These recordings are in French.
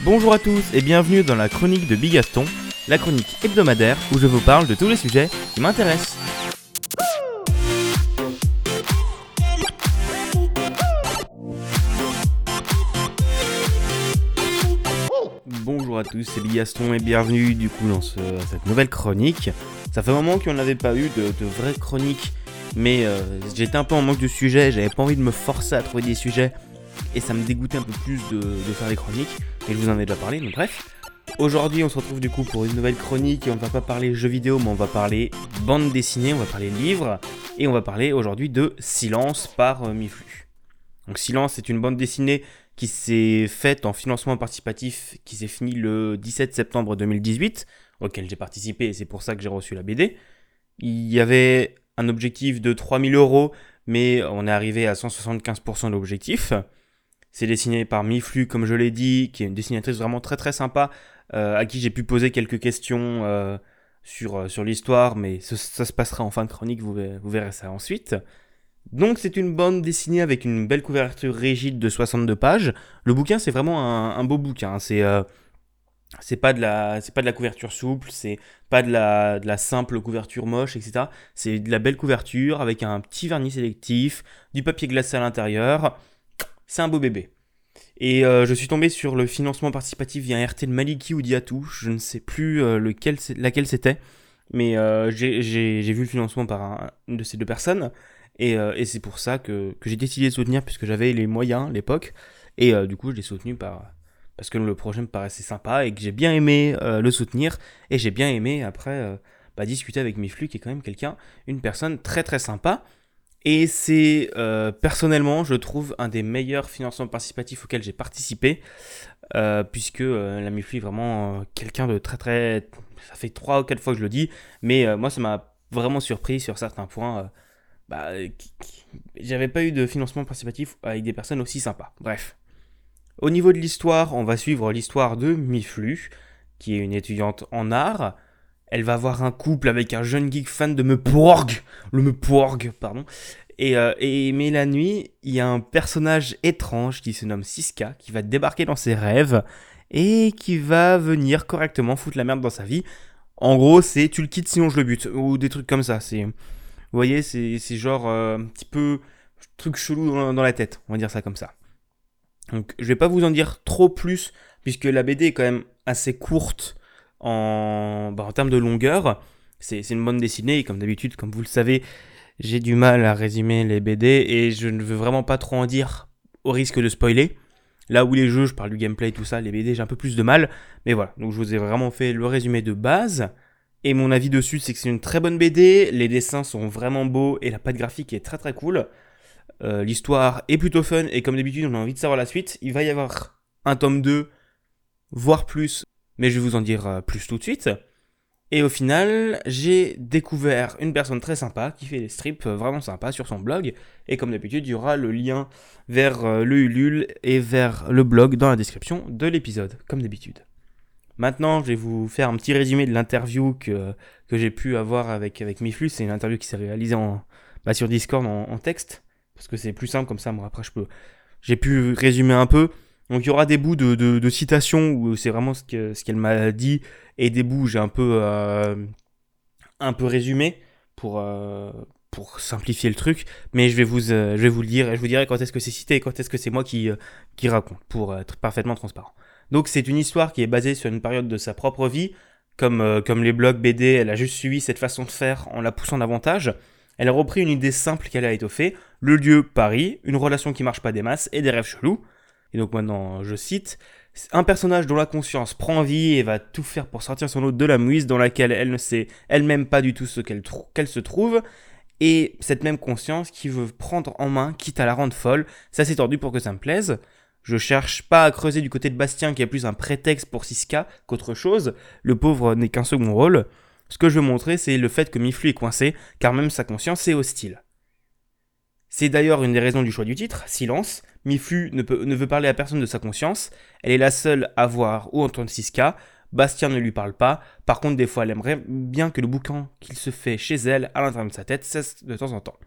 Bonjour à tous et bienvenue dans la chronique de Bigaston, la chronique hebdomadaire où je vous parle de tous les sujets qui m'intéressent. Bonjour à tous, c'est Bigaston et bienvenue du coup dans cette nouvelle chronique. Ça fait un moment qu'on n'avait pas eu de vraie chronique, mais j'étais un peu en manque de sujets, j'avais pas envie de me forcer à trouver des sujets et ça me dégoûtait un peu plus de faire des chroniques, et je vous en ai déjà parlé, donc bref. Aujourd'hui on se retrouve du coup pour une nouvelle chronique et on va pas parler jeux vidéo mais on va parler bande dessinée, on va parler livres et on va parler aujourd'hui de Silence par Miflu. Donc Silence c'est une bande dessinée qui s'est faite en financement participatif qui s'est fini le 17 septembre 2018 auquel j'ai participé et c'est pour ça que j'ai reçu la BD. Il y avait un objectif de 3000 € mais on est arrivé à 175% de l'objectif. C'est dessiné par Miflu, comme je l'ai dit, qui est une dessinatrice vraiment très très sympa, à qui j'ai pu poser quelques questions sur l'histoire, mais ça se passera en fin de chronique, vous verrez ça ensuite. Donc c'est une bande dessinée avec une belle couverture rigide de 62 pages. Le bouquin c'est vraiment un beau bouquin, c'est pas de la couverture souple, c'est pas de la simple couverture moche, etc. C'est de la belle couverture avec un petit vernis sélectif, du papier glacé à l'intérieur. C'est un beau bébé. Et je suis tombé sur le financement participatif via RT de Maliki ou Diatou, je ne sais plus laquelle c'était, mais j'ai vu le financement par une de ces deux personnes, et c'est pour ça que j'ai décidé de soutenir, puisque j'avais les moyens à l'époque, et du coup je l'ai soutenu parce que le projet me paraissait sympa, et que j'ai bien aimé le soutenir, et j'ai bien aimé après discuter avec Miflu, qui est quand même une personne très très sympa. Et c'est personnellement, je trouve, un des meilleurs financements participatifs auxquels j'ai participé, puisque la Miflu est vraiment quelqu'un de très très... Ça fait 3 ou 4 fois que je le dis, mais moi ça m'a vraiment surpris sur certains points. J'avais pas eu de financement participatif avec des personnes aussi sympas. Bref. Au niveau de l'histoire, on va suivre l'histoire de Miflu, qui est une étudiante en art. Elle va avoir un couple avec un jeune geek fan de Meuporg, pardon. Mais la nuit, il y a un personnage étrange qui se nomme Siska, qui va débarquer dans ses rêves et qui va venir correctement foutre la merde dans sa vie. En gros, c'est tu le quittes sinon je le bute, ou des trucs comme ça. Vous voyez, c'est genre un petit peu truc chelou dans la tête, on va dire ça comme ça. Donc je vais pas vous en dire trop plus, puisque la BD est quand même assez courte en termes de longueur. C'est une bande dessinée, et comme d'habitude, comme vous le savez, j'ai du mal à résumer les BD, et je ne veux vraiment pas trop en dire au risque de spoiler. Là où les jeux, je parle du gameplay et tout ça, les BD, j'ai un peu plus de mal. Mais voilà, donc je vous ai vraiment fait le résumé de base. Et mon avis dessus, c'est que c'est une très bonne BD, les dessins sont vraiment beaux, et la patte graphique est très très cool. L'histoire est plutôt fun, et comme d'habitude, on a envie de savoir la suite. Il va y avoir un tome 2, voire plus, mais je vais vous en dire plus tout de suite. Et au final, j'ai découvert une personne très sympa qui fait des strips vraiment sympas sur son blog. Et comme d'habitude, il y aura le lien vers le Ulule et vers le blog dans la description de l'épisode, comme d'habitude. Maintenant, je vais vous faire un petit résumé de l'interview que j'ai pu avoir avec Miflu. C'est une interview qui s'est réalisée sur Discord en texte, parce que c'est plus simple comme ça. Moi, après, j'ai pu résumer un peu. Donc il y aura des bouts de citations où c'est vraiment ce qu'elle m'a dit, et des bouts où j'ai un peu résumé pour simplifier le truc, mais je vais vous le dire, et je vous dirai quand est-ce que c'est cité et quand est-ce que c'est moi qui raconte, pour être parfaitement transparent. Donc c'est une histoire qui est basée sur une période de sa propre vie, comme les blogs BD, elle a juste suivi cette façon de faire en la poussant davantage. Elle a repris une idée simple qu'elle a étoffée, le lieu Paris, une relation qui marche pas des masses et des rêves chelous. Et donc maintenant, je cite, un personnage dont la conscience prend vie et va tout faire pour sortir son hôte de la mouise dans laquelle elle ne sait elle-même pas du tout ce qu'elle se trouve, et cette même conscience qui veut prendre en main, quitte à la rendre folle. Ça s'est tordu pour que ça me plaise. Je cherche pas à creuser du côté de Bastien, qui est plus un prétexte pour Siska qu'autre chose. Le pauvre n'est qu'un second rôle. Ce que je veux montrer, c'est le fait que Miflu est coincé, car même sa conscience est hostile. C'est d'ailleurs une des raisons du choix du titre, Silence. Miflu ne veut parler à personne de sa conscience, elle est la seule à voir ou entendre Siska, Bastien ne lui parle pas, par contre des fois elle aimerait bien que le boucan qu'il se fait chez elle, à l'intérieur de sa tête, cesse de temps en temps.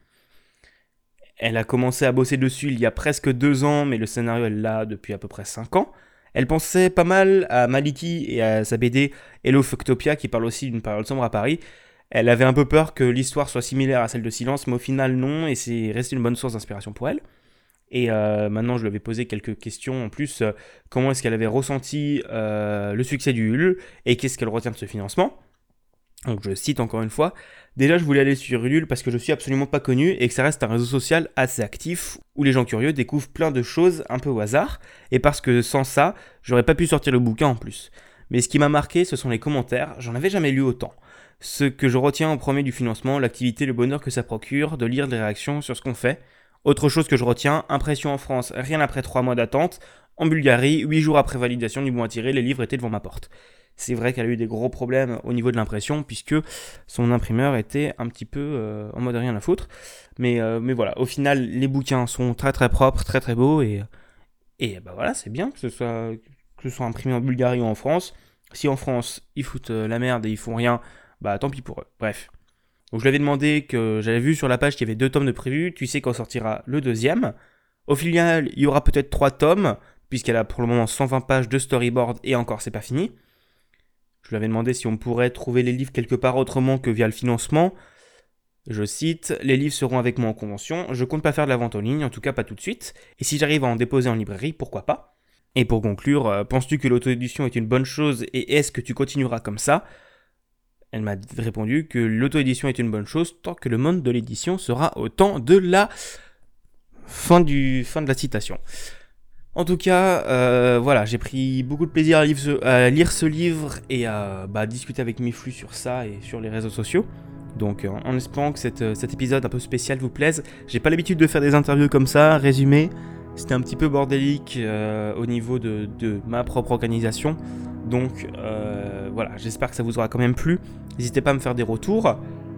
Elle a commencé à bosser dessus il y a presque 2 ans, mais le scénario elle l'a depuis à peu près 5 ans. Elle pensait pas mal à Maliki et à sa BD Hello Fucktopia qui parle aussi d'une période sombre à Paris. Elle avait un peu peur que l'histoire soit similaire à celle de Silence, mais au final non, et c'est resté une bonne source d'inspiration pour elle. Et maintenant, je lui avais posé quelques questions en plus. Comment est-ce qu'elle avait ressenti le succès du Ulule et qu'est-ce qu'elle retient de ce financement. Donc je cite encore une fois. Déjà, je voulais aller sur Ulule parce que je suis absolument pas connu et que ça reste un réseau social assez actif où les gens curieux découvrent plein de choses un peu au hasard. Et parce que sans ça, j'aurais pas pu sortir le bouquin en plus. Mais ce qui m'a marqué, ce sont les commentaires. J'en avais jamais lu autant. Ce que je retiens en premier du financement, l'activité, le bonheur que ça procure, de lire des réactions sur ce qu'on fait. Autre chose que je retiens, impression en France, rien après 3 mois d'attente. En Bulgarie, 8 jours après validation du bon à tirer, les livres étaient devant ma porte. C'est vrai qu'elle a eu des gros problèmes au niveau de l'impression, puisque son imprimeur était un petit peu en mode rien à foutre. Mais voilà, au final, les bouquins sont très très propres, très très beaux, et bah voilà, c'est bien que ce soit imprimé en Bulgarie ou en France. Si en France, ils foutent la merde et ils font rien, bah tant pis pour eux. Bref. Donc je lui avais demandé que j'avais vu sur la page qu'il y avait 2 tomes de prévus, tu sais quand sortira le deuxième. Au final, il y aura peut-être 3 tomes, puisqu'elle a pour le moment 120 pages de storyboard et encore c'est pas fini. Je lui avais demandé si on pourrait trouver les livres quelque part autrement que via le financement. Je cite, les livres seront avec moi en convention, je compte pas faire de la vente en ligne, en tout cas pas tout de suite, et si j'arrive à en déposer en librairie, pourquoi pas. Et pour conclure, penses-tu que l'auto-édition est une bonne chose et est-ce que tu continueras comme ça ? Elle m'a répondu que l'auto-édition est une bonne chose tant que le monde de l'édition sera au temps de la fin de la citation. En tout cas, voilà, j'ai pris beaucoup de plaisir à lire ce livre et à discuter avec mes flux sur ça et sur les réseaux sociaux. Donc en espérant que cet épisode un peu spécial vous plaise. J'ai pas l'habitude de faire des interviews comme ça, résumé. C'était un petit peu bordélique au niveau de ma propre organisation. Donc voilà, j'espère que ça vous aura quand même plu. N'hésitez pas à me faire des retours.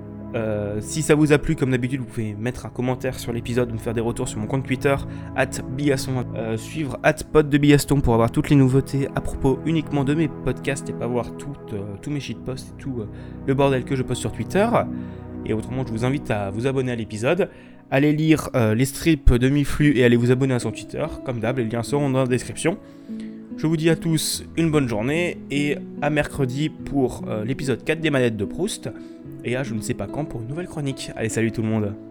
Si ça vous a plu, comme d'habitude, vous pouvez mettre un commentaire sur l'épisode ou me faire des retours sur mon compte Twitter, @bigaston, suivre @poddebigaston pour avoir toutes les nouveautés à propos uniquement de mes podcasts et pas voir tous mes shitposts et tout le bordel que je poste sur Twitter. Et autrement, je vous invite à vous abonner à l'épisode, allez lire les strips de Miflu et allez vous abonner à son Twitter. Comme d'hab, les liens seront dans la description. Je vous dis à tous une bonne journée et à mercredi pour l'épisode 4 des manettes de Proust. Et à je ne sais pas quand pour une nouvelle chronique. Allez, salut tout le monde.